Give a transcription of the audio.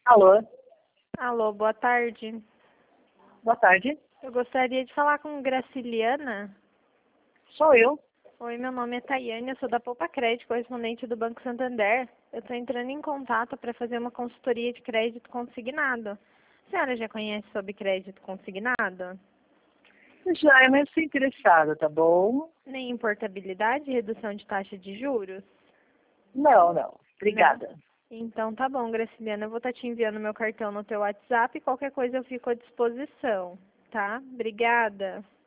Alô, Alô, boa tarde. boa tarde. Eu gostaria de falar com Graciliana. Sou eu. Oi, meu nome é Tayane, eu sou da Poupa Crédito, correspondente do Banco Santander. Eu estou entrando em contato para fazer uma consultoria de crédito consignado. A senhora já conhece sobre crédito consignado? Já, mas estou interessada, tá bom? Nem em portabilidade e redução de taxa de juros? Não. Não. Obrigada. Então tá bom, Graciliana, eu vou estar te enviando meu cartão no teu WhatsApp e qualquer coisa eu fico à disposição, tá? Obrigada.